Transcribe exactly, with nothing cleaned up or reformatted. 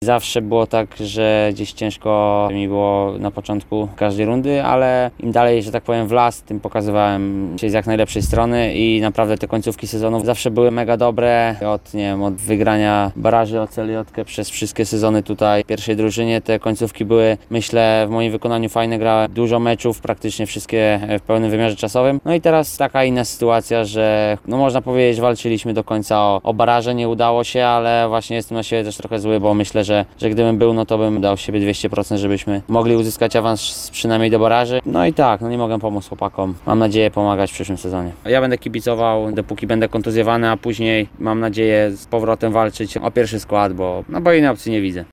Zawsze było tak, że gdzieś ciężko mi było na początku każdej rundy, ale im dalej, że tak powiem, w las, tym pokazywałem się z jak najlepszej strony i naprawdę te końcówki sezonów zawsze były mega dobre. Od, nie wiem, od wygrania baraży o C L J przez wszystkie sezony tutaj w pierwszej drużynie, te końcówki były, myślę, w moim wykonaniu fajne. Grałem dużo meczów, praktycznie wszystkie w pełnym wymiarze czasowym. No i teraz taka inna sytuacja, że no można powiedzieć, walczyliśmy do końca o, o baraże, nie udało się, ale właśnie jestem na siebie też trochę zły, bo myślę, że, że gdybym był, no to bym dał siebie dwieście procent, żebyśmy mogli uzyskać awans przynajmniej do baraży. No i tak, no nie mogę pomóc chłopakom. Mam nadzieję pomagać w przyszłym sezonie. Ja będę kibicował, dopóki będę kontuzjowany, a później mam nadzieję z powrotem walczyć o pierwszy skład, bo, no bo innej opcji nie widzę.